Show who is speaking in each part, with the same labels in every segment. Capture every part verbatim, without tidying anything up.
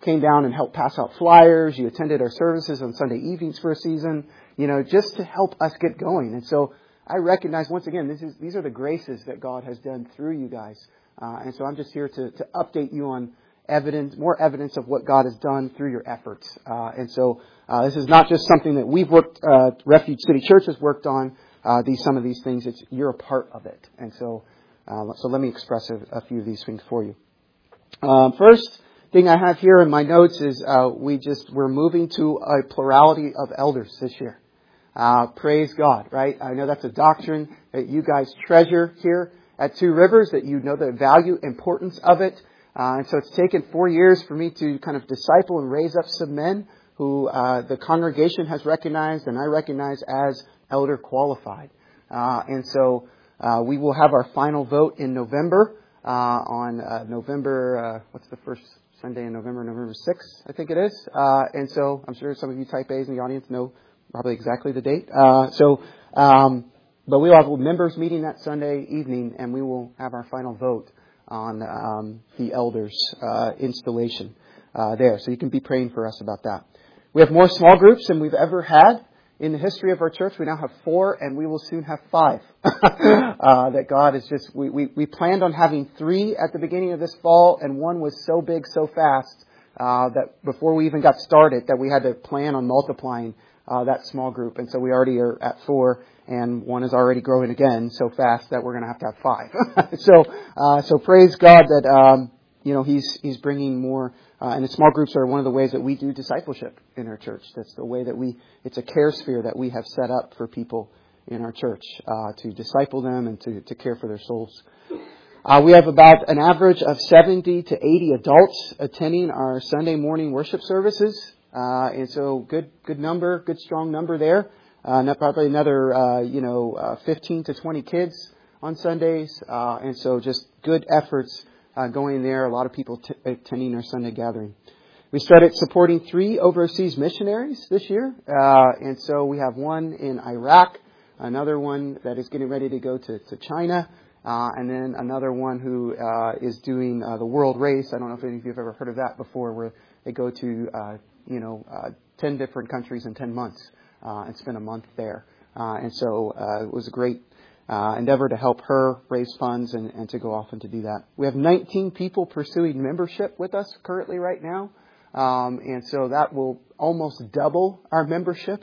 Speaker 1: came down and helped pass out flyers. You attended our services on Sunday evenings for a season, you know, just to help us get going. And so I recognize, once again, this is these are the graces that God has done through you guys. Uh, and so I'm just here to, to update you on evidence, more evidence of what God has done through your efforts. Uh, and so uh, this is not just something that we've worked, uh, Refuge City Church has worked on. Uh, these some of these things, it's you're a part of it. And so, uh, so let me express a, a few of these things for you. Um, first thing I have here in my notes is uh, we just we're moving to a plurality of elders this year. Uh, praise God, right? I know that's a doctrine that you guys treasure here at Two Rivers, that you know the value, importance of it. Uh, and so it's taken four years for me to kind of disciple and raise up some men who uh, the congregation has recognized and I recognize as elder qualified. Uh, and so uh, we will have our final vote in November, uh, on uh, November, uh, what's the first Sunday in November, November sixth, I think it is. Uh, and so I'm sure some of you type A's in the audience know probably exactly the date. Uh, so, um, but we will have members meeting that Sunday evening, and we will have our final vote on um, the elders' uh, installation uh, there. So you can be praying for us about that. We have more small groups than we've ever had in the history of our church. We now have four, and we will soon have five. uh, that God is just, we, we, we planned on having three at the beginning of this fall, and one was so big, so fast, uh, that before we even got started, that we had to plan on multiplying uh, that small group. And so we already are at four, and one is already growing again so fast that we're going to have to have five. so, uh, so praise God that, um, you know, He's, He's bringing more. Uh, and the small groups are one of the ways that we do discipleship in our church. That's the way that we, it's a care sphere that we have set up for people in our church, uh, to disciple them and to, to care for their souls. Uh, we have about an average of seventy to eighty adults attending our Sunday morning worship services. Uh, and so good, good number, good strong number there. Uh, not probably another, uh, you know, uh, fifteen to twenty kids on Sundays. Uh, and so just good efforts Uh, going there, a lot of people t- attending our Sunday gathering. We started supporting three overseas missionaries this year. Uh, and so we have one in Iraq, another one that is getting ready to go to, to China, uh, and then another one who uh, is doing uh, the world race. I don't know if any of you have ever heard of that before, where they go to, uh, you know, uh, ten different countries in ten months uh, and spend a month there. Uh, and so uh, it was a great Uh, endeavor to help her raise funds and, and to go off and to do that. We have nineteen people pursuing membership with us currently right now. Um, and so that will almost double our membership.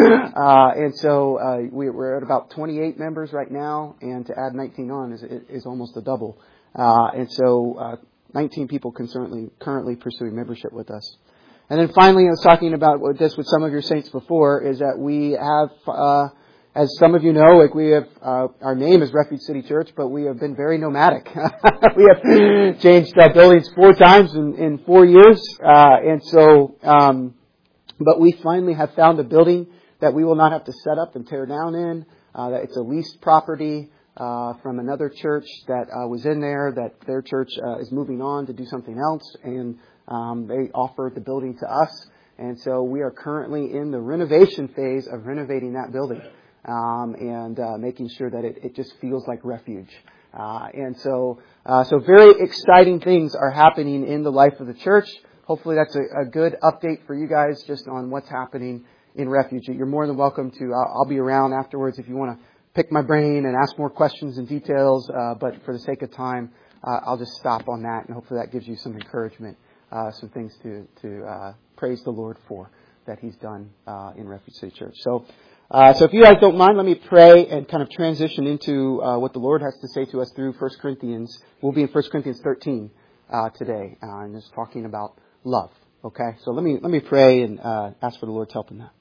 Speaker 1: uh, and so uh, we, we're at about twenty-eight members right now. And to add nineteen on is, is almost a double. Uh, and so uh, nineteen people currently, currently pursuing membership with us. And then finally, I was talking about this with some of your saints before, is that we have... Uh, As some of you know, like we have, uh, our name is Refuge City Church, but we have been very nomadic. We have changed uh, buildings four times in, in four years. Uh, and so, um, but we finally have found a building that we will not have to set up and tear down in. Uh, that it's a leased property, uh, from another church that, uh, was in there, that their church, uh, is moving on to do something else. And, um, they offered the building to us. And so we are currently in the renovation phase of renovating that building. Um, and uh, making sure that it, it just feels like refuge. Uh, and so, uh, so very exciting things are happening in the life of the church. Hopefully that's a, a good update for you guys just on what's happening in Refuge. You're more than welcome to, I'll, I'll be around afterwards if you want to pick my brain and ask more questions and details. Uh, but for the sake of time, uh, I'll just stop on that, and hopefully that gives you some encouragement, uh, some things to, to uh, praise the Lord for that He's done uh, in Refuge City Church. So. Uh, so if you guys don't mind, let me pray and kind of transition into uh, what the Lord has to say to us through First Corinthians. We'll be in First Corinthians thirteen uh, today, uh, and just talking about love. Okay, so let me let me pray and uh, ask for the Lord's help in that.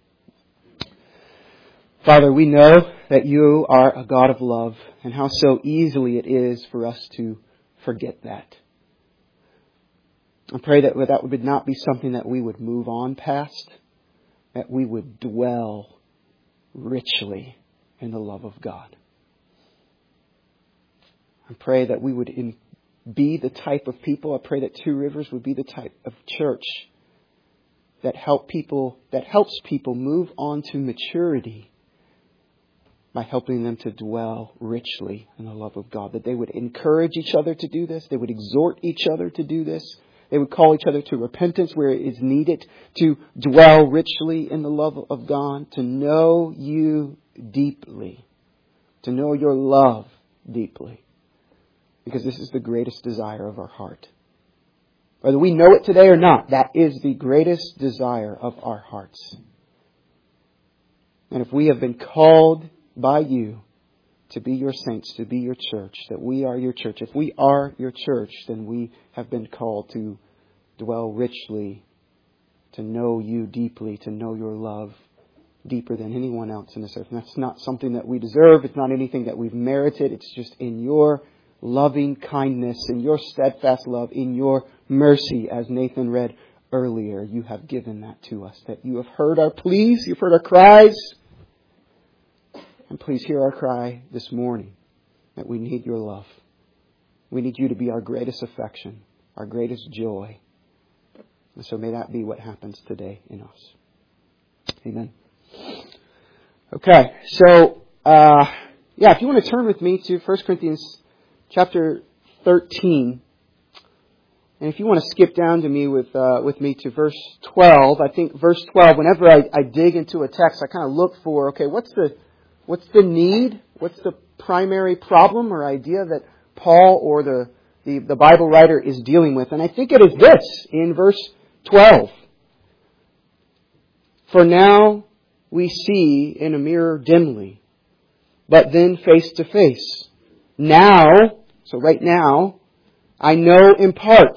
Speaker 1: Father, we know that You are a God of love, and how so easily it is for us to forget that. I pray that that would not be something that we would move on past, that we would dwell richly in the love of God. I pray that we would in, be the type of people. I pray that Two Rivers would be the type of church that help people, that helps people move on to maturity by helping them to dwell richly in the love of God. That they would encourage each other to do this. They would exhort each other to do this. They would call each other to repentance where it is needed, to dwell richly in the love of God, to know you deeply, to know your love deeply. Because this is the greatest desire of our heart. Whether we know it today or not, that is the greatest desire of our hearts. And if we have been called by you to be your saints, to be your church, that we are your church. If we are your church, then we have been called to dwell richly, to know you deeply, to know your love deeper than anyone else in this earth. And that's not something that we deserve. It's not anything that we've merited. It's just in your loving kindness, in your steadfast love, in your mercy, as Nathan read earlier. You have given that to us, that you have heard our pleas, you've heard our cries. And please hear our cry this morning that we need your love. We need you to be our greatest affection, our greatest joy. And so may that be what happens today in us. Amen. Okay, so, uh, yeah, if you want to turn with me to First Corinthians chapter thirteen. And if you want to skip down to me with uh, with me to verse twelve, I think verse twelve, whenever I, I dig into a text, I kind of look for, okay, what's the What's the need? What's the primary problem or idea that Paul or the, the, the Bible writer is dealing with? And I think it is this in verse twelve. For now we see in a mirror dimly, but then face to face. Now, so right now, I know in part.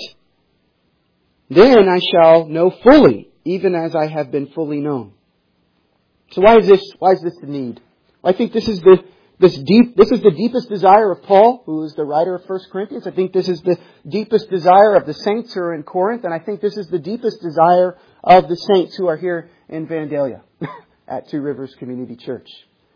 Speaker 1: Then I shall know fully, even as I have been fully known. So why is this, why is this the need? I think this is the this deep this is the deepest desire of Paul, who is the writer of First Corinthians. I think this is the deepest desire of the saints who are in Corinth, and I think this is the deepest desire of the saints who are here in Vandalia at Two Rivers Community Church.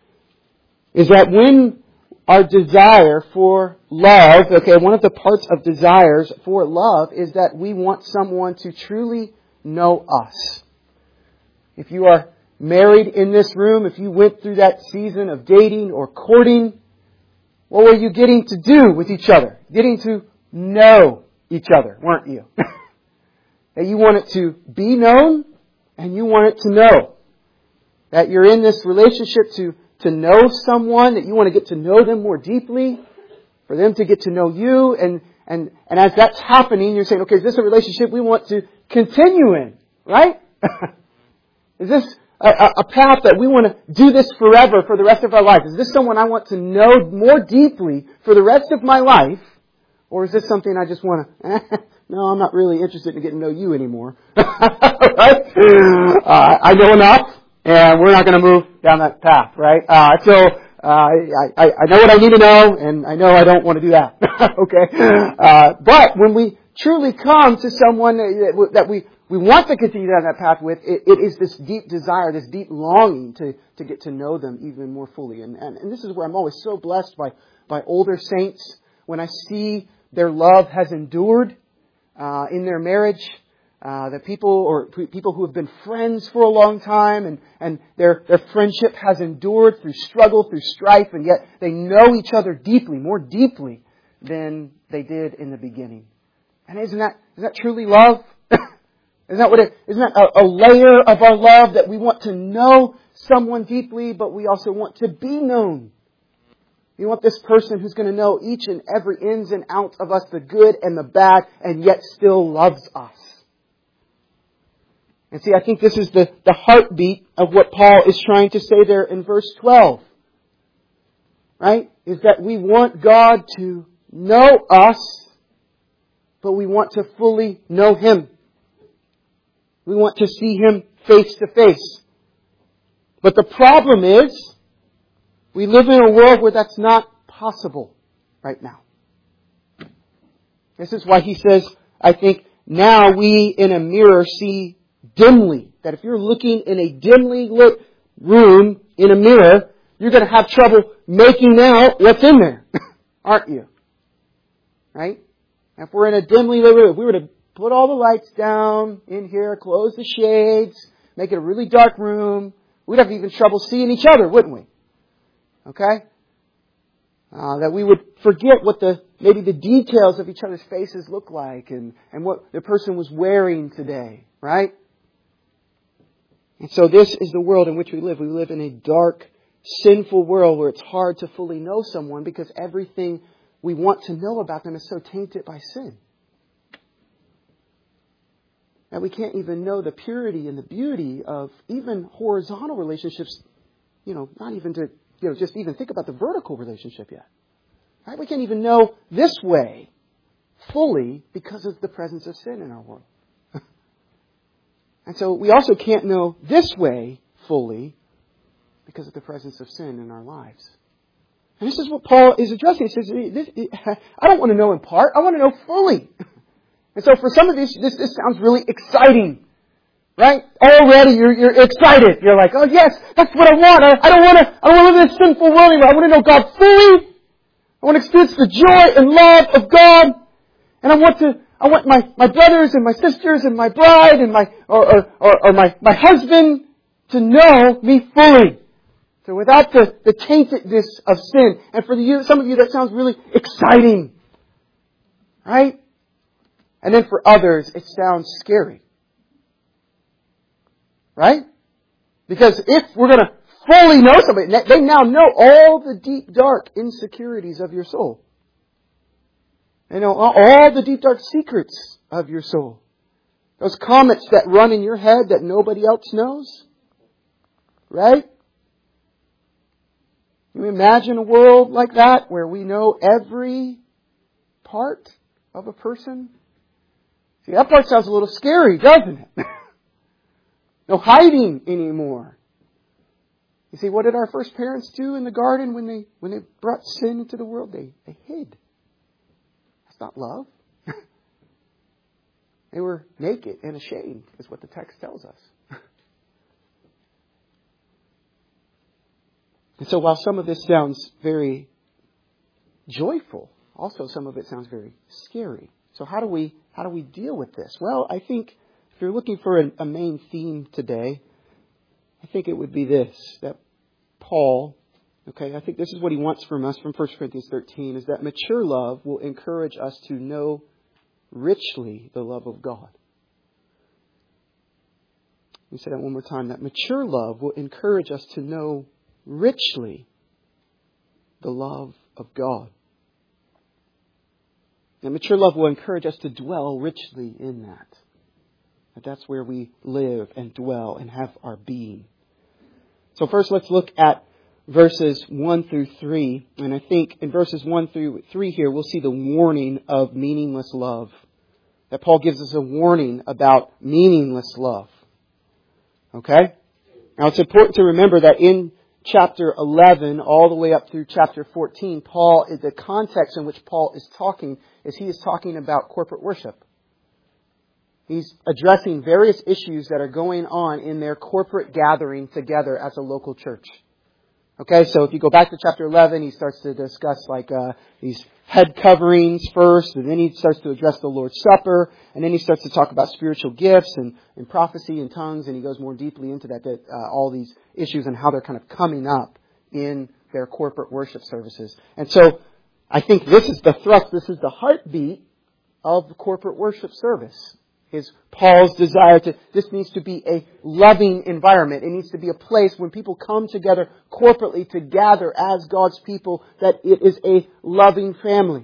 Speaker 1: Is that when our desire for love, okay, one of the parts of desires for love is that we want someone to truly know us. If you are married in this room, if you went through that season of dating or courting, what were you getting to do with each other? Getting to know each other, weren't you? That you wanted to be known and you wanted to know. That you're in this relationship to, to know someone, that you want to get to know them more deeply, for them to get to know you. And, and, and as that's happening, you're saying, okay, is this a relationship we want to continue in? Right? Is this A, a path that we want to do this forever for the rest of our life? Is this someone I want to know more deeply for the rest of my life? Or is this something I just want to, eh, no, I'm not really interested in getting to know you anymore. Right? Uh, I know enough, and we're not going to move down that path, right? Uh, so, uh, I, I know what I need to know, and I know I don't want to do that. Okay? Uh, but when we truly come to someone that, that we We want to continue down that path with, it, it is this deep desire, this deep longing to, to get to know them even more fully. And, and, and this is where I'm always so blessed by, by older saints when I see their love has endured uh, in their marriage. Uh, that people or people who have been friends for a long time and, and their, their friendship has endured through struggle, through strife, and yet they know each other deeply, more deeply than they did in the beginning. And isn't that, isn't that truly love? Isn't that what it, isn't that a, a layer of our love, that we want to know someone deeply, but we also want to be known? We want this person who's going to know each and every ins and outs of us, the good and the bad, and yet still loves us. And see, I think this is the, the heartbeat of what Paul is trying to say there in verse twelve. Right? Is that we want God to know us, but we want to fully know Him. We want to see Him face to face. But the problem is, we live in a world where that's not possible right now. This is why he says, I think, now we in a mirror see dimly. That if you're looking in a dimly lit room in a mirror, you're going to have trouble making out what's in there. Aren't you? Right? If we're in a dimly lit room, if we were to put all the lights down in here, close the shades, make it a really dark room, we'd have even trouble seeing each other, wouldn't we? Okay? Uh, that we would forget what the maybe the details of each other's faces look like and, and what the person was wearing today, right? And so this is the world in which we live. We live in a dark, sinful world where it's hard to fully know someone because everything we want to know about them is so tainted by sin. That we can't even know the purity and the beauty of even horizontal relationships, you know, not even to, you know, just even think about the vertical relationship yet. Right? We can't even know this way fully because of the presence of sin in our world. And so we also can't know this way fully because of the presence of sin in our lives. And this is what Paul is addressing. He says, this, I don't want to know in part. I want to know fully. And so for some of these, this, this sounds really exciting. Right? Already you're, you're excited. You're like, oh yes, that's what I want. I, I don't want to, I don't want to live in this sinful world anymore. I want to know God fully. I want to experience the joy and love of God. And I want to, I want my, my brothers and my sisters and my bride and my, or, or, or, or my, my husband to know me fully. So without the, the taintedness of sin. And for you, some of you that sounds really exciting. Right? And then for others, it sounds scary. Right? Because if we're going to fully know somebody, they now know all the deep, dark insecurities of your soul. They know all the deep, dark secrets of your soul. Those comments that run in your head that nobody else knows. Right? Can you imagine a world like that where we know every part of a person? See, that part sounds a little scary, doesn't it? No hiding anymore. You see, what did our first parents do in the garden when they when they brought sin into the world? They, they hid. That's not love. They were naked and ashamed, is what the text tells us. And so while some of this sounds very joyful, also some of it sounds very scary. So how do we how do we deal with this? Well, I think if you're looking for a, a main theme today, I think it would be this, that Paul, okay, I think this is what he wants from us from First Corinthians thirteen, is that mature love will encourage us to know richly the love of God. Let me say that one more time, that mature love will encourage us to know richly the love of God. And mature love will encourage us to dwell richly in that. That that's where we live and dwell and have our being. So first let's look at verses one through three. And I think in verses one through three here, we'll see the warning of meaningless love. That Paul gives us a warning about meaningless love. Okay? Now it's important to remember that in chapter eleven all the way up through chapter fourteen, Paul, the context in which Paul is talking is he is talking about corporate worship. He's addressing various issues that are going on in their corporate gathering together as a local church. Okay, so if you go back to chapter eleven, he starts to discuss like uh, these head coverings first, and then he starts to address the Lord's Supper, and then he starts to talk about spiritual gifts and, and prophecy and tongues, and he goes more deeply into that, that uh, all these issues and how they're kind of coming up in their corporate worship services. And so I think this is the thrust, this is the heartbeat of the corporate worship service. Is Paul's desire to, this needs to be a loving environment. It needs to be a place when people come together corporately to gather as God's people, that it is a loving family.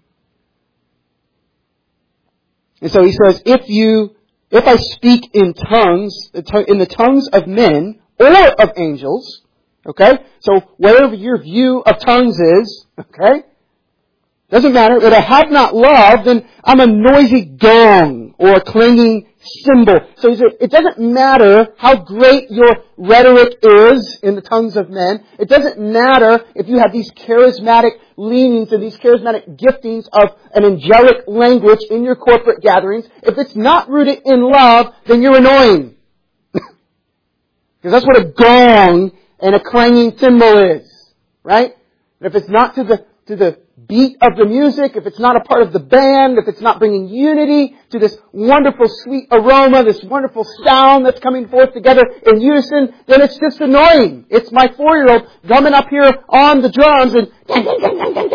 Speaker 1: And so he says, if you, if I speak in tongues, in the tongues of men or of angels, okay? So whatever your view of tongues is, okay? Doesn't matter. If I have not love, then I'm a noisy gong or a clanging cymbal. So it doesn't matter how great your rhetoric is in the tongues of men. It doesn't matter if you have these charismatic leanings and these charismatic giftings of an angelic language in your corporate gatherings. If it's not rooted in love, then you're annoying. Because that's what a gong and a clanging cymbal is. Right? And if it's not to the, to the beat of the music, if it's not a part of the band, if it's not bringing unity to this wonderful sweet aroma, this wonderful sound that's coming forth together in unison, then it's just annoying. It's my four-year-old drumming up here on the drums and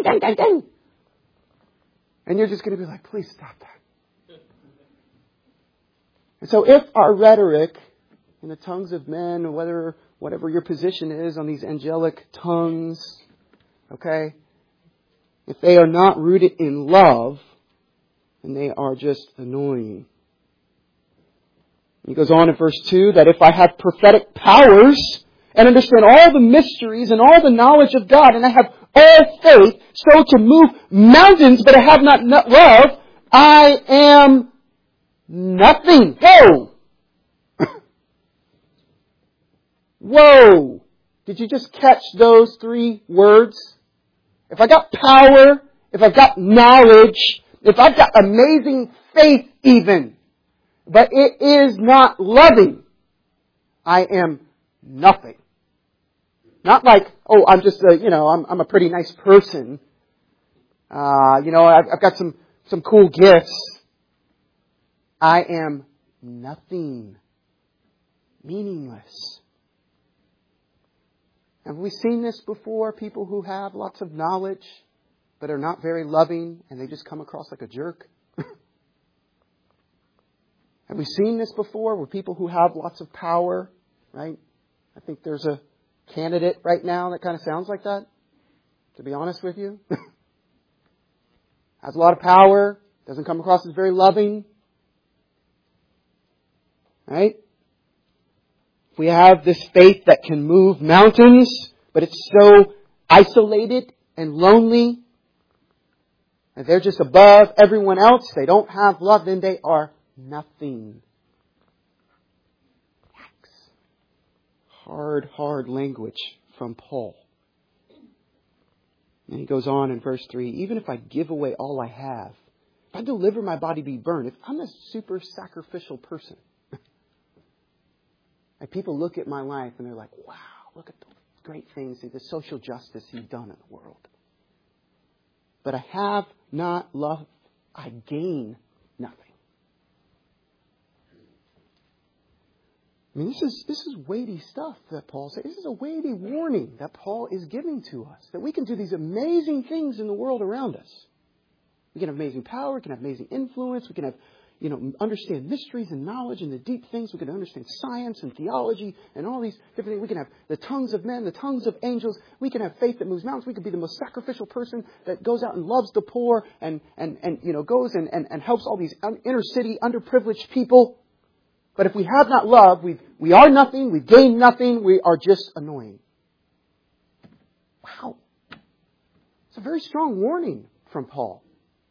Speaker 1: dang, dang, dang. And you're just going to be like, please stop that. And so if our rhetoric in the tongues of men, whether whatever your position is on these angelic tongues, okay, if they are not rooted in love, then they are just annoying. He goes on in verse two that if I have prophetic powers and understand all the mysteries and all the knowledge of God, and I have all faith so to move mountains, but I have not love, I am nothing. Whoa! Whoa! Did you just catch those three words? If I got power, if I've got knowledge, if I've got amazing faith even, but it is not loving, I am nothing. Not like, oh, I'm just a, you know, I'm, I'm a pretty nice person. Uh, you know, I've, I've got some, some cool gifts. I am nothing. Meaningless. Have we seen this before? People who have lots of knowledge, but are not very loving, and they just come across like a jerk? Have we seen this before with people who have lots of power, right? I think there's a candidate right now that kind of sounds like that, to be honest with you. Has a lot of power, doesn't come across as very loving, right? We have this faith that can move mountains, but it's so isolated and lonely, and they're just above everyone else. They don't have love, then they are nothing. Yikes. Hard, hard language from Paul. And he goes on in verse three, even if I give away all I have, if I deliver my body to be burned, if I'm a super sacrificial person, and people look at my life and they're like, wow, look at the great things, the social justice he's done in the world. But I have not love, I gain nothing. I mean, this is this is weighty stuff that Paul says. This is a weighty warning that Paul is giving to us. That we can do these amazing things in the world around us. We can have amazing power. We can have amazing influence. We can have, you know, understand mysteries and knowledge and the deep things. We can understand science and theology and all these different things. We can have the tongues of men, the tongues of angels. We can have faith that moves mountains. We can be the most sacrificial person that goes out and loves the poor and, and, and you know, goes and, and, and helps all these inner city, underprivileged people. But if we have not love, we we are nothing, we gain nothing, we are just annoying. Wow. It's a very strong warning from Paul.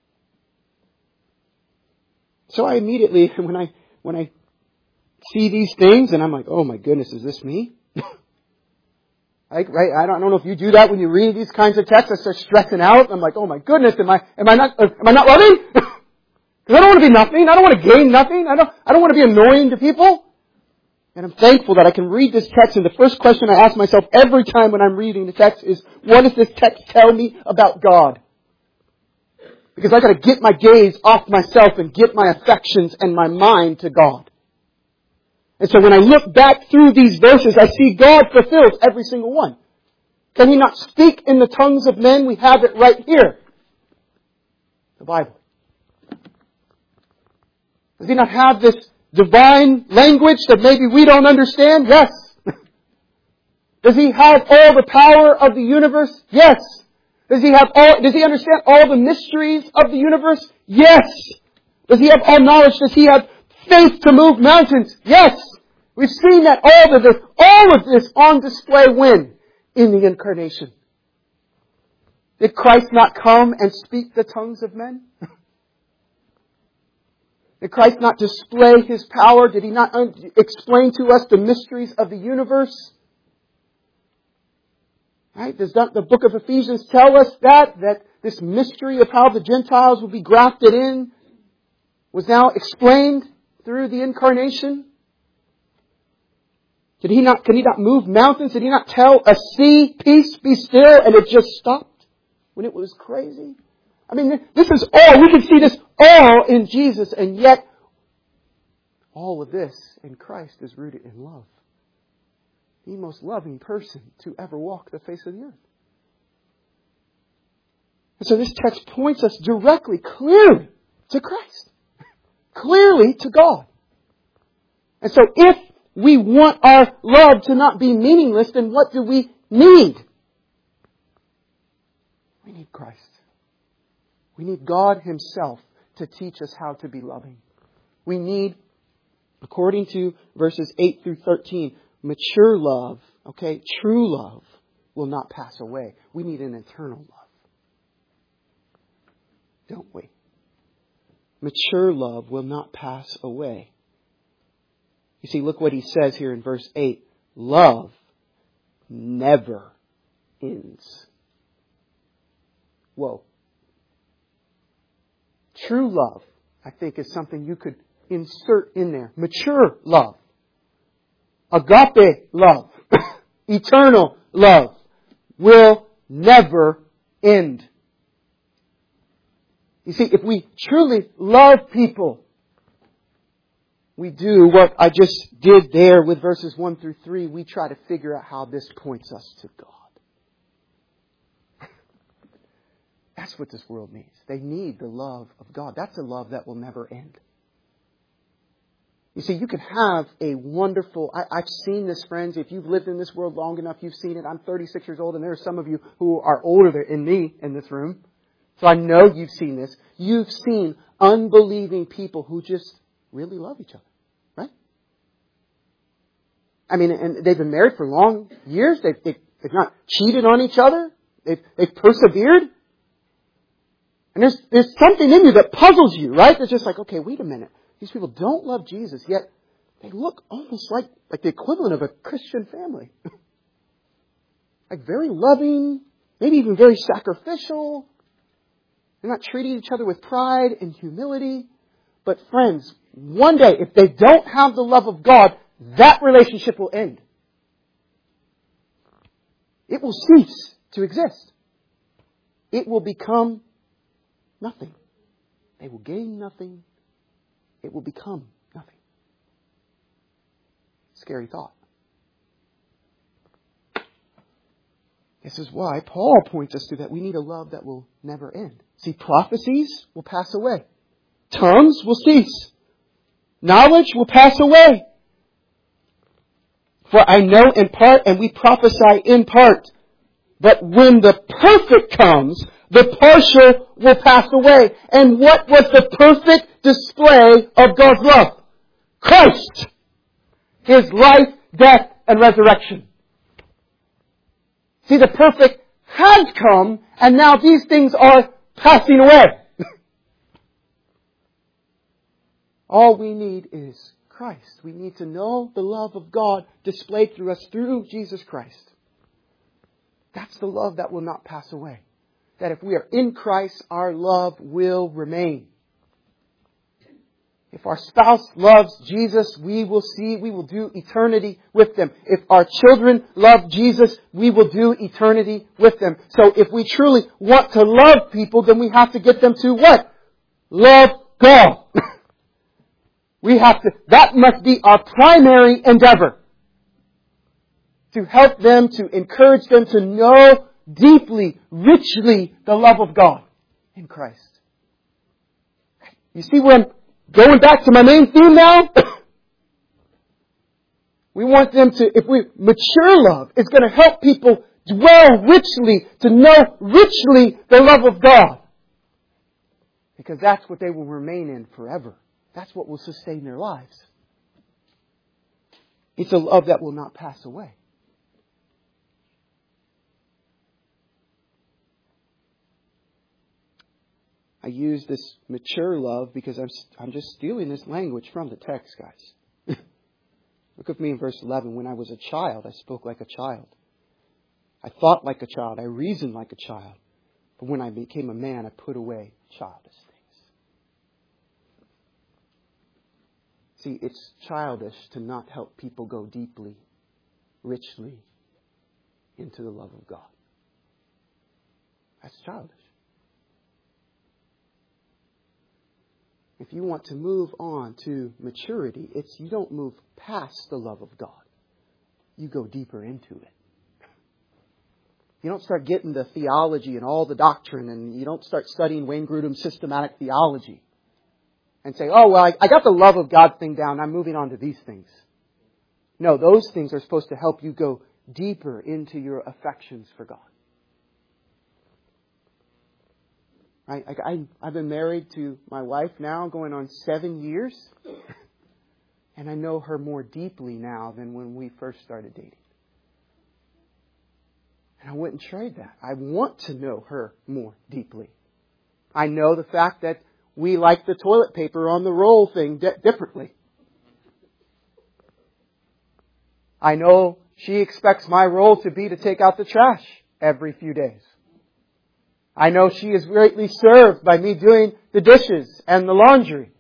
Speaker 1: So I immediately, when I when I see these things, and I'm like, oh my goodness, is this me? I, right? I don't, I don't know if you do that when you read these kinds of texts. I start stressing out. I'm like, oh my goodness, am I am I not am I not loving? Because I don't want to be nothing. I don't want to gain nothing. I don't, I don't want to be annoying to people. And I'm thankful that I can read this text. And the first question I ask myself every time when I'm reading the text is, what does this text tell me about God? Because I got to get my gaze off myself and get my affections and my mind to God. And so when I look back through these verses, I see God fulfills every single one. Can He not speak in the tongues of men? We have it right here. The Bible. Does He not have this divine language that maybe we don't understand? Yes. Does He have all the power of the universe? Yes. Does He have all, does He understand all the mysteries of the universe? Yes. Does He have all knowledge? Does He have faith to move mountains? Yes. We've seen that all of this, all of this on display when? In the incarnation. Did Christ not come and speak the tongues of men? Did Christ not display His power? Did He not un- explain to us the mysteries of the universe? Right? Does not the book of Ephesians tell us that? That this mystery of how the Gentiles will be grafted in was now explained through the incarnation? Did He not, can He not move mountains? Did He not tell a sea, peace, be still, and it just stopped when it was crazy? I mean, this is all, we can see this all in Jesus, and yet all of this in Christ is rooted in love. The most loving person to ever walk the face of the earth. And so this text points us directly, clearly to Christ. Clearly to God. And so if we want our love to not be meaningless, then what do we need? We need Christ. We need God Himself to teach us how to be loving. We need, according to verses eight through thirteen, mature love, okay, true love will not pass away. We need an eternal love. Don't we? Mature love will not pass away. You see, look what he says here in verse eight. Love never ends. Whoa. True love, I think, is something you could insert in there. Mature love. Agape love. Eternal love will never end. You see, if we truly love people, we do what I just did there with verses one through three. We try to figure out how this points us to God. That's what this world needs. They need the love of God. That's a love that will never end. You see, you can have a wonderful... I, I've seen this, friends. If you've lived in this world long enough, you've seen it. I'm thirty-six years old, and there are some of you who are older than me in this room. So I know you've seen this. You've seen unbelieving people who just really love each other. Right? I mean, and they've been married for long years. They've, they've, they've not cheated on each other. They've, they've persevered. And there's, there's something in you that puzzles you, right? It's just like, okay, wait a minute. These people don't love Jesus, yet they look almost like, like the equivalent of a Christian family. Like very loving, maybe even very sacrificial. They're not treating each other with pride and humility. But friends, one day, if they don't have the love of God, that relationship will end. It will cease to exist. It will become nothing. They will gain nothing. It will become nothing. Scary thought. This is why Paul points us to that. We need a love that will never end. See, prophecies will pass away. Tongues will cease. Knowledge will pass away. For I know in part and we prophesy in part. But when the perfect comes, the partial will pass away. And what was the perfect display of God's love? Christ. His life, death, and resurrection. See, the perfect has come, and now these things are passing away. All we need is Christ. We need to know the love of God displayed through us through Jesus Christ. That's the love that will not pass away. That if we are in Christ, our love will remain. If our spouse loves Jesus, we will see, we will do eternity with them. If our children love Jesus, we will do eternity with them. So if we truly want to love people, then we have to get them to what? Love God. We have to, that must be our primary endeavor. To help them, to encourage them to know deeply, richly the love of God in Christ. You see where I'm going back to my main theme now? We want them to, if we, mature love is going to help people dwell richly, to know richly the love of God. Because that's what they will remain in forever. That's what will sustain their lives. It's a love that will not pass away. I use this mature love because I'm, I'm just stealing this language from the text, guys. Look with me in verse eleven. When I was a child, I spoke like a child. I thought like a child. I reasoned like a child. But when I became a man, I put away childish things. See, it's childish to not help people go deeply, richly into the love of God. That's childish. If you want to move on to maturity, it's you don't move past the love of God. You go deeper into it. You don't start getting the theology and all the doctrine, and you don't start studying Wayne Grudem's systematic theology and say, oh, well, I, I got the love of God thing down. I'm moving on to these things. No, those things are supposed to help you go deeper into your affections for God. I, I, I've been married to my wife now going on seven years. And I know her more deeply now than when we first started dating. And I wouldn't trade that. I want to know her more deeply. I know the fact that we like the toilet paper on the roll thing di- differently. I know she expects my role to be to take out the trash every few days. I know she is greatly served by me doing the dishes and the laundry.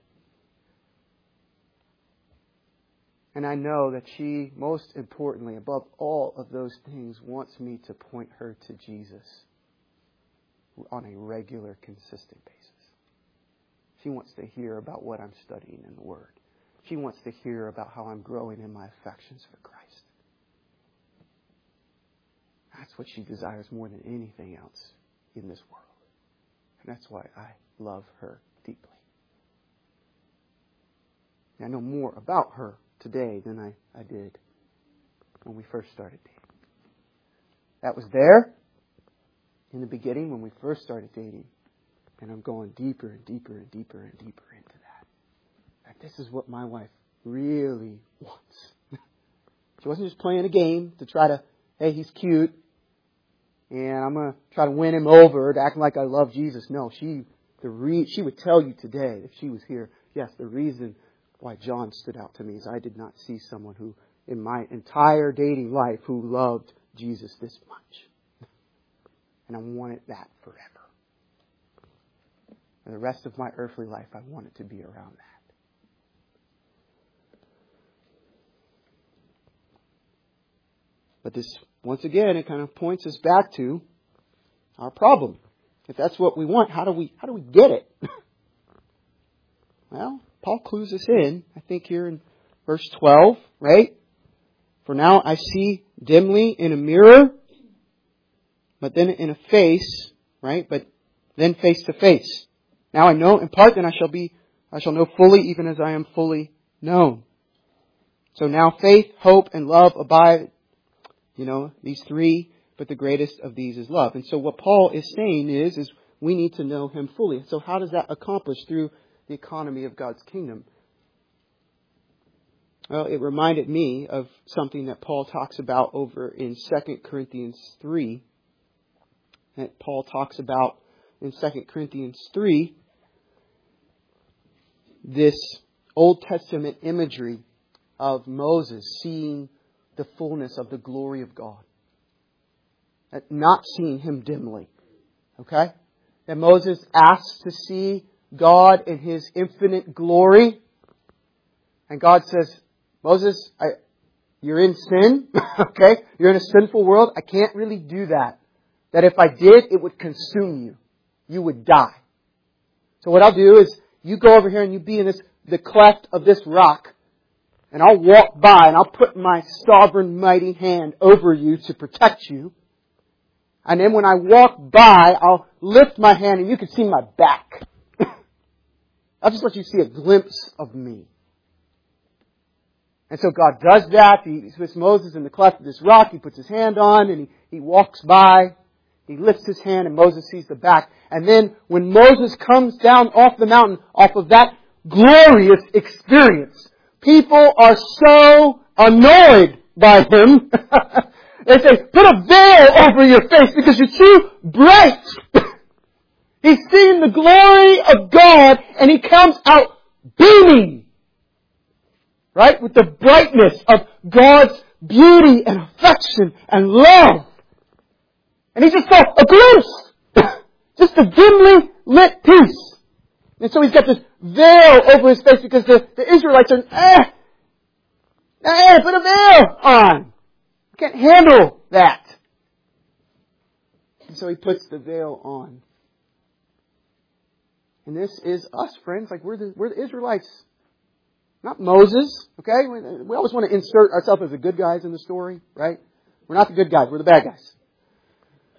Speaker 1: And I know that she, most importantly, above all of those things, wants me to point her to Jesus on a regular, consistent basis. She wants to hear about what I'm studying in the Word. She wants to hear about how I'm growing in my affections for Christ. That's what she desires more than anything else in this world. And that's why I love her deeply. And I know more about her today than I, I did when we first started dating. That was there in the beginning when we first started dating. And I'm going deeper and deeper and deeper and deeper into that. In fact, this is what my wife really wants. She wasn't just playing a game to try to, hey, he's cute, and I'm going to try to win him over to act like I love Jesus. No, she the re- she would tell you today, if she was here, yes, the reason why John stood out to me is I did not see someone who, in my entire dating life, who loved Jesus this much. And I wanted that forever. For the rest of my earthly life, I wanted to be around that. But this, once again, it kind of points us back to our problem. If that's what we want, how do we how do we get it? Well, Paul clues us in, I think here in verse twelve, right? For now I see dimly in a mirror, but then in a face, right? But then face to face. Now I know in part, then I shall be, I shall know fully, even as I am fully known. So now faith, hope, and love abide. You know, these three, but the greatest of these is love. And so what Paul is saying is, is we need to know Him fully. So how does that accomplish through the economy of God's kingdom? Well, it reminded me of something that Paul talks about over in Second Corinthians three. That Paul talks about in Second Corinthians three, this Old Testament imagery of Moses seeing the fullness of the glory of God. Not seeing Him dimly. Okay? That Moses asks to see God in His infinite glory. And God says, Moses, I, you're in sin. Okay? You're in a sinful world. I can't really do that. That if I did, it would consume you. You would die. So what I'll do is, you go over here and you be in this, the cleft of this rock. And I'll walk by and I'll put my sovereign mighty hand over you to protect you. And then when I walk by, I'll lift my hand and you can see my back. I'll just let you see a glimpse of me. And so God does that. He puts Moses in the cleft of this rock. He puts his hand on and he, he walks by. He lifts his hand and Moses sees the back. And then when Moses comes down off the mountain, off of that glorious experience, people are so annoyed by him. They say, put a veil over your face because you're too bright. He's seen the glory of God and he comes out beaming. Right? With the brightness of God's beauty and affection and love. And he just saw a glimpse. Just a dimly lit piece. And so he's got this veil over his face because the, the Israelites are, eh, eh, put a veil on. I can't handle that. And so he puts the veil on. And this is us, friends. Like we're the, we're the Israelites. Not Moses, okay? We, we always want to insert ourselves as the good guys in the story, right? We're not the good guys. We're the bad guys.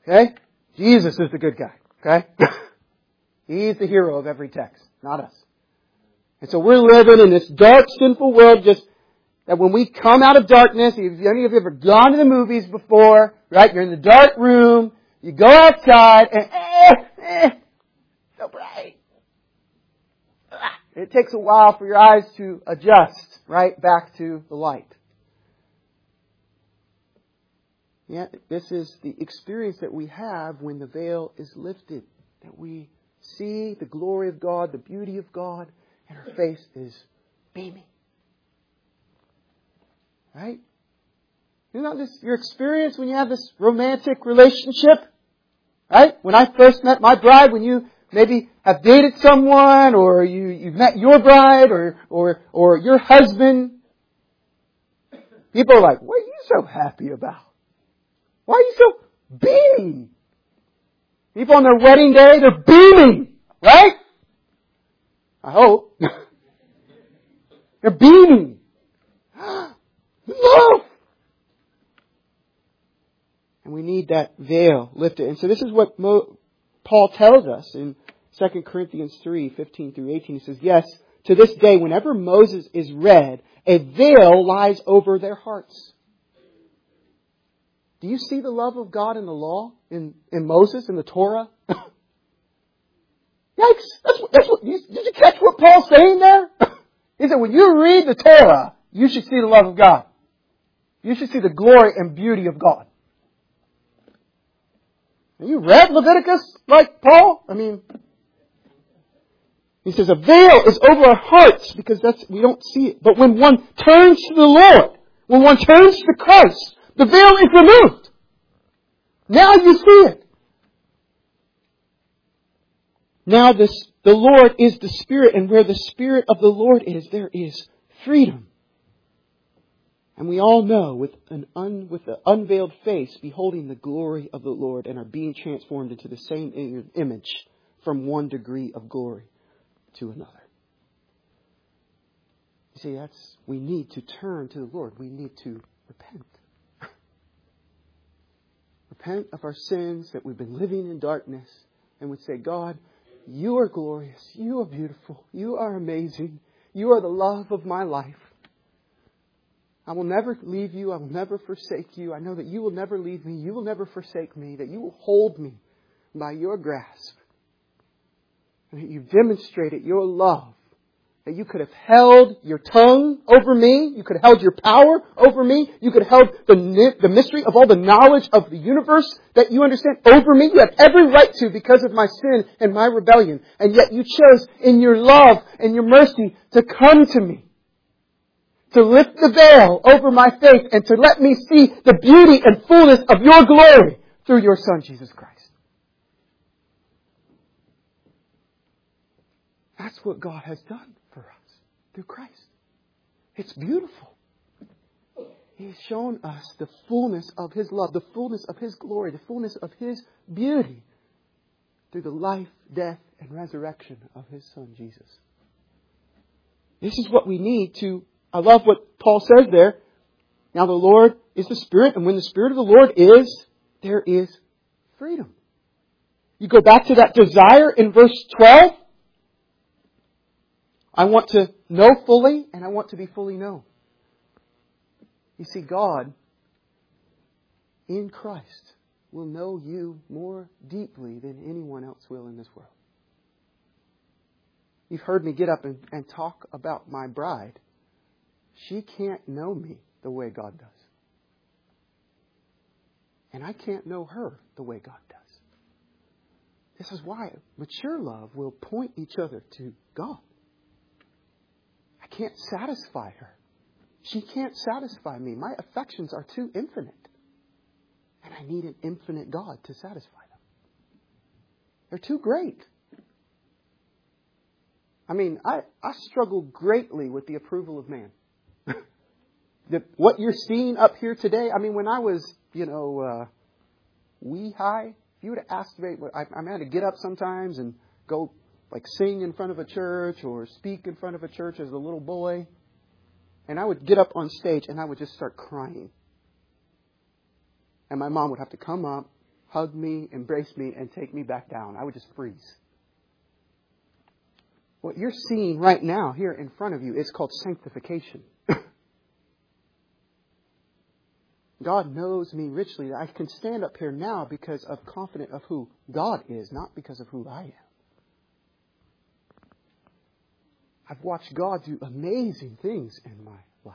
Speaker 1: Okay? Jesus is the good guy. Okay? He's the hero of every text, not us. And so we're living in this dark, sinful world just that when we come out of darkness, if any of you have ever gone to the movies before, right? You're in the dark room, you go outside, and eh, eh, so bright. It takes a while for your eyes to adjust, right, back to the light. Yeah, this is the experience that we have when the veil is lifted. That we see the glory of God, the beauty of God, and our face is beaming. Right? Isn't that this your experience when you have this romantic relationship? Right? When I first met my bride, when you maybe have dated someone, or you, you've met your bride, or, or, or your husband, people are like, what are you so happy about? Why are you so beaming? People on their wedding day, they're beaming. Right? I hope. They're beaming. Love! And we need that veil lifted. And so this is what Mo- Paul tells us in Second Corinthians three, fifteen through eighteen. He says, yes, to this day, whenever Moses is read, a veil lies over their hearts. Do you see the love of God in the law? In, in Moses, in the Torah? Yikes! That's what, that's what, did you catch what Paul's saying there? He said, when you read the Torah, you should see the love of God. You should see the glory and beauty of God. Have you read Leviticus like Paul? I mean, he says a veil is over our hearts because that's we don't see it. But when one turns to the Lord, when one turns to Christ, the veil is removed. Now you see it. Now this, the Lord is the Spirit, and where the Spirit of the Lord is, there is freedom. And we all know with an un, with an unveiled face, beholding the glory of the Lord, and are being transformed into the same image from one degree of glory to another. You see, that's we need to turn to the Lord. We need to repent. Repent of our sins, that we've been living in darkness, and would say, God, you are glorious. You are beautiful. You are amazing. You are the love of my life. I will never leave you. I will never forsake you. I know that you will never leave me. You will never forsake me. That you will hold me by your grasp. And that you've demonstrated your love. That you could have held your tongue over me. You could have held your power over me. You could have held the, the mystery of all the knowledge of the universe that you understand over me. You have every right to because of my sin and my rebellion. And yet you chose in your love and your mercy to come to me. To lift the veil over my face and to let me see the beauty and fullness of your glory through your Son, Jesus Christ. That's what God has done for us through Christ. It's beautiful. He's shown us the fullness of His love, the fullness of His glory, the fullness of His beauty through the life, death, and resurrection of His Son, Jesus. This is what we need to I love what Paul says there. Now the Lord is the Spirit, and when the Spirit of the Lord is, there is freedom. You go back to that desire in verse twelve. I want to know fully, and I want to be fully known. You see, God, in Christ, will know you more deeply than anyone else will in this world. You've heard me get up and, and talk about my bride. She can't know me the way God does. And I can't know her the way God does. This is why mature love will point each other to God. I can't satisfy her. She can't satisfy me. My affections are too infinite. And I need an infinite God to satisfy them. They're too great. I mean, I, I struggle greatly with the approval of man. The, what you're seeing up here today, I mean, when I was, you know, uh, wee high, if you would have asked me, I, I had to get up sometimes and go, like, sing in front of a church or speak in front of a church as a little boy. And I would get up on stage and I would just start crying. And my mom would have to come up, hug me, embrace me, and take me back down. I would just freeze. What you're seeing right now here in front of you is called sanctification. God knows me richly. I can stand up here now because of confident of who God is, not because of who I am. I've watched God do amazing things in my life.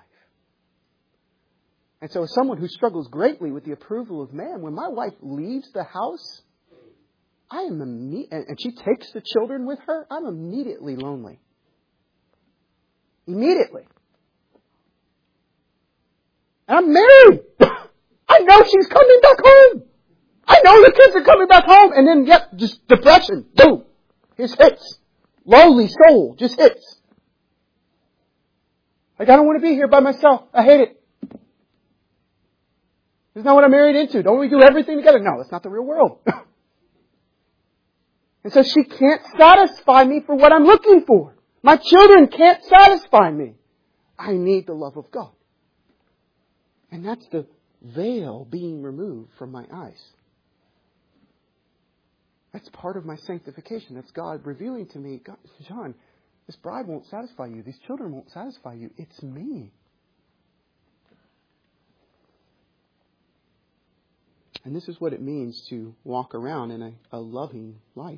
Speaker 1: And so as someone who struggles greatly with the approval of man, when my wife leaves the house, I am imme- and she takes the children with her, I'm immediately lonely. Immediately. And I'm married. I know she's coming back home. I know the kids are coming back home. And then, yep, just depression. Boom. Just hits. Lonely soul just hits. Like, I don't want to be here by myself. I hate it. Isn't that what I'm married into? Don't we do everything together? No, that's not the real world. And so she can't satisfy me for what I'm looking for. My children can't satisfy me. I need the love of God. And that's the veil being removed from my eyes. That's part of my sanctification. That's God revealing to me, God, John, this bride won't satisfy you. These children won't satisfy you. It's me. And this is what it means to walk around in a, a loving life.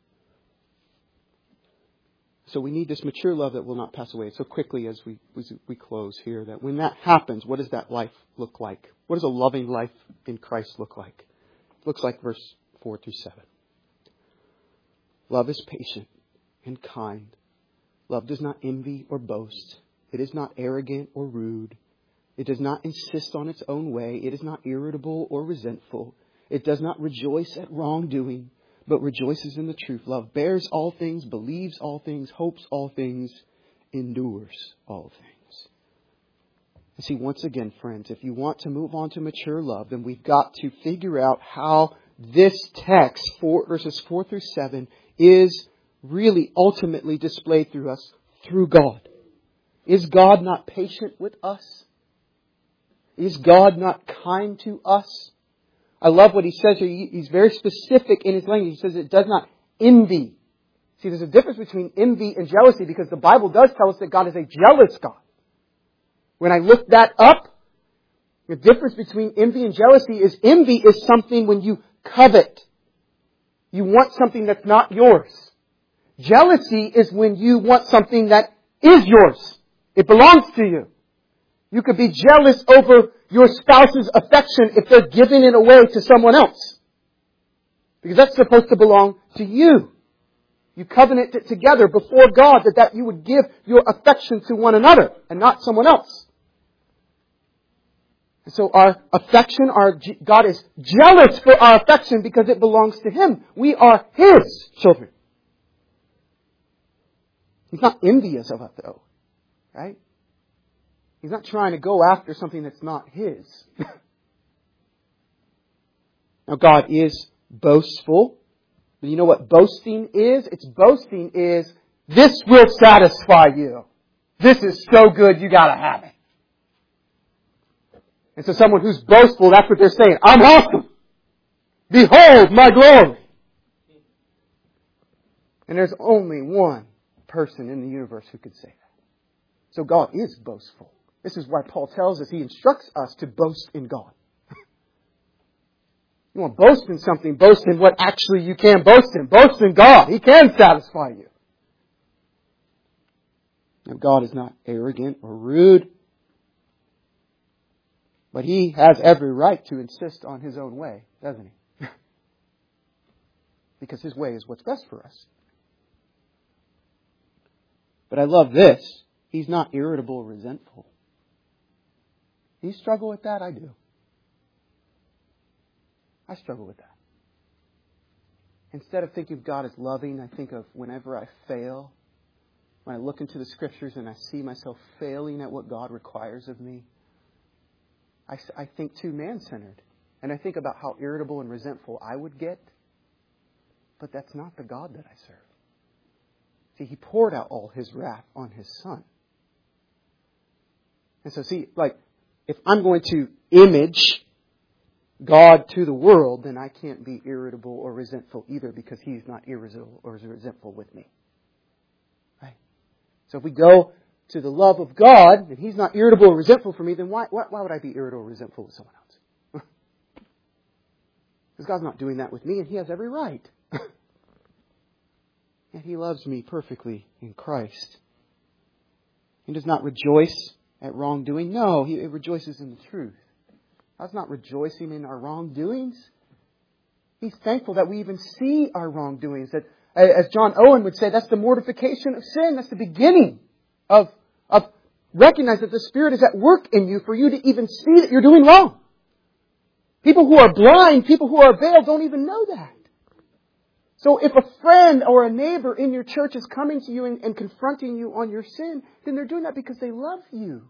Speaker 1: So we need this mature love that will not pass away. So quickly as we, as we close here, that when that happens, what does that life look like? What does a loving life in Christ look like? It looks like verse four through seven. Love is patient and kind. Love does not envy or boast. It is not arrogant or rude. It does not insist on its own way. It is not irritable or resentful. It does not rejoice at wrongdoing, but rejoices in the truth. Love bears all things, believes all things, hopes all things, endures all things. And see, once again, friends, if you want to move on to mature love, then we've got to figure out how this text, four, verses four through seven, is really ultimately displayed through us through God. Is God not patient with us? Is God not kind to us? I love what he says here. He's very specific in his language. He says it does not envy. See, there's a difference between envy and jealousy because the Bible does tell us that God is a jealous God. When I look that up, the difference between envy and jealousy is envy is something when you covet. You want something that's not yours. Jealousy is when you want something that is yours. It belongs to you. You could be jealous over your spouse's affection if they're giving it away to someone else. Because that's supposed to belong to you. You covenant it together before God that, that you would give your affection to one another and not someone else. And so our affection, our God is jealous for our affection because it belongs to Him. We are His children. He's not envious of us though. Right? He's not trying to go after something that's not His. Now God is boastful. But you know what boasting is? It's boasting is, this will satisfy you. This is so good, you gotta have it. And so someone who's boastful, that's what they're saying. I'm awesome. Behold my glory. And there's only one person in the universe who could say that. So God is boastful. This is why Paul tells us, he instructs us to boast in God. You want to boast in something, boast in what actually you can boast in. Boast in God. He can satisfy you. Now God is not arrogant or rude, but He has every right to insist on His own way, doesn't He? Because His way is what's best for us. But I love this. He's not irritable or resentful. Do you struggle with that? I do. I struggle with that. Instead of thinking of God as loving, I think of whenever I fail, when I look into the Scriptures and I see myself failing at what God requires of me, I, I think too man-centered. And I think about how irritable and resentful I would get. But that's not the God that I serve. See, He poured out all His wrath on His Son. And so see, like, if I'm going to image God to the world, then I can't be irritable or resentful either, because He's not irritable or resentful with me. Right? So if we go to the love of God, and He's not irritable or resentful for me, then why, why, why would I be irritable or resentful with someone else? Because God's not doing that with me, and He has every right. And He loves me perfectly in Christ. He does not rejoice at wrongdoing. No, He rejoices in the truth. God's not rejoicing in our wrongdoings. He's thankful that we even see our wrongdoings. That, as John Owen would say, that's the mortification of sin. That's the beginning of, of recognize that the Spirit is at work in you for you to even see that you're doing wrong. People who are blind, people who are veiled don't even know that. So if a friend or a neighbor in your church is coming to you and, and confronting you on your sin, then they're doing that because they love you.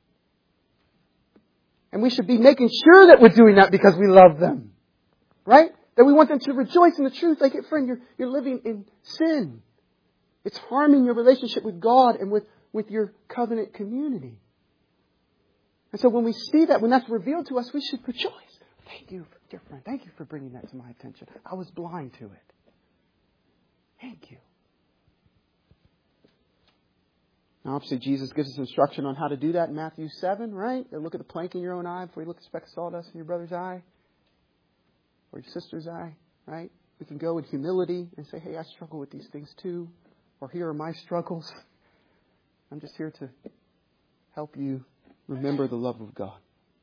Speaker 1: And we should be making sure that we're doing that because we love them. Right? That we want them to rejoice in the truth. Like, hey, friend, you're, you're living in sin. It's harming your relationship with God and with, with your covenant community. And so when we see that, when that's revealed to us, we should rejoice. Thank you, dear friend. Thank you for bringing that to my attention. I was blind to it. Thank you. Now, obviously, Jesus gives us instruction on how to do that in Matthew seven, right? Look at the plank in your own eye before you look at the speck of sawdust in your brother's eye or your sister's eye, right? We can go in humility and say, hey, I struggle with these things too. Or here are my struggles. I'm just here to help you remember the love of God.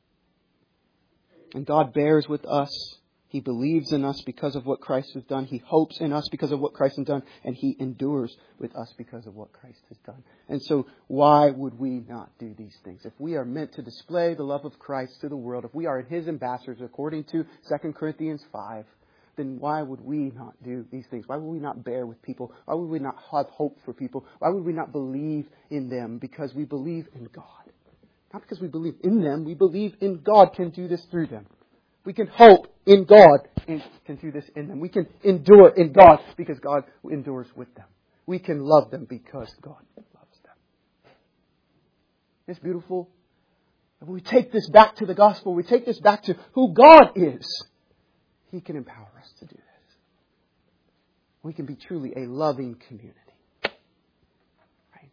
Speaker 1: And God bears with us. He believes in us because of what Christ has done. He hopes in us because of what Christ has done. And He endures with us because of what Christ has done. And so why would we not do these things? If we are meant to display the love of Christ to the world, if we are His ambassadors according to Second Corinthians five, then why would we not do these things? Why would we not bear with people? Why would we not have hope for people? Why would we not believe in them? Because we believe in God. Not because we believe in them. We believe in God can do this through them. We can hope in God and can do this in them. We can endure in God because God endures with them. We can love them because God loves them. It's beautiful. When we take this back to the gospel, we take this back to who God is, He can empower us to do this. We can be truly a loving community. Right?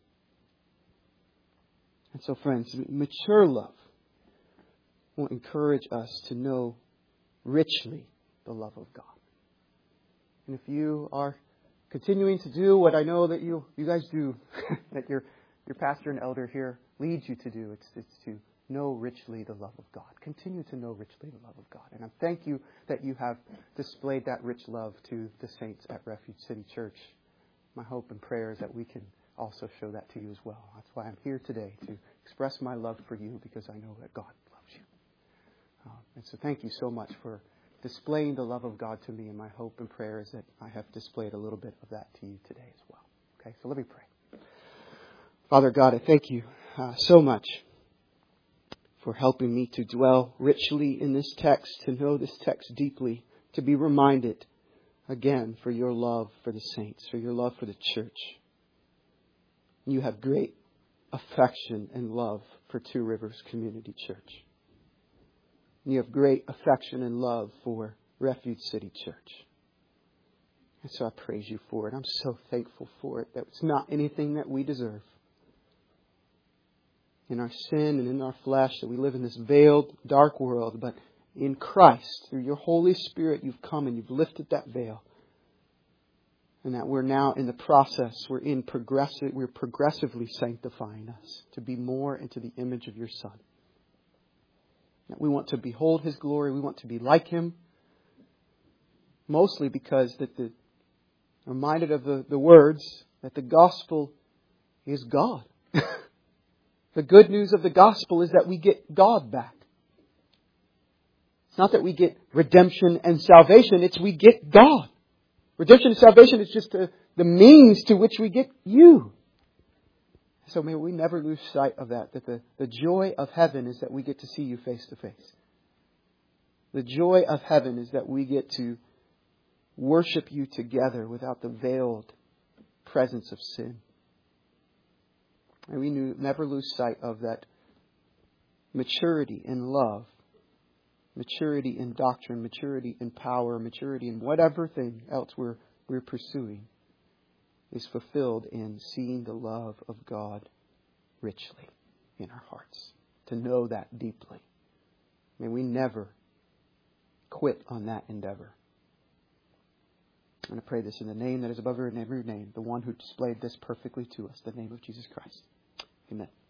Speaker 1: And so, friends, mature love will encourage us to know richly the love of God. And if you are continuing to do what I know that you you guys do, that your your pastor and elder here leads you to do, it's it's to know richly the love of God. Continue to know richly the love of God. And I thank you that you have displayed that rich love to the saints at Refuge City Church. My hope and prayer is that we can also show that to you as well. That's why I'm here today, to express my love for you, because I know that God loves you. Uh, and so thank you so much for displaying the love of God to me, and my hope and prayer is that I have displayed a little bit of that to you today as well. Okay, so let me pray. Father God, I thank you uh, so much for helping me to dwell richly in this text, to know this text deeply, to be reminded again for your love for the saints, for your love for the church. You have great affection and love for Two Rivers Community Church. You have great affection and love for Refuge City Church. And so I praise you for it. I'm so thankful for it. That it's not anything that we deserve. In our sin and in our flesh, that we live in this veiled, dark world. But in Christ, through your Holy Spirit, you've come and you've lifted that veil. And that we're now in the process, we're in progressive, we're progressively sanctifying us to be more into the image of your Son. That we want to behold His glory. We want to be like Him. Mostly because that the reminded of the, the words that the gospel is God. The good news of the gospel is that we get God back. It's not that we get redemption and salvation. It's we get God. Redemption and salvation is just the, the means to which we get you. So may we never lose sight of that, that the, the joy of heaven is that we get to see you face to face. The joy of heaven is that we get to worship you together without the veiled presence of sin. And we never lose sight of that maturity in love maturity in doctrine, maturity in power, maturity in whatever thing else we're, we're pursuing is fulfilled in seeing the love of God richly in our hearts. To know that deeply. May we never quit on that endeavor. I'm going to pray this in the name that is above every name, the one who displayed this perfectly to us, the name of Jesus Christ. Amen.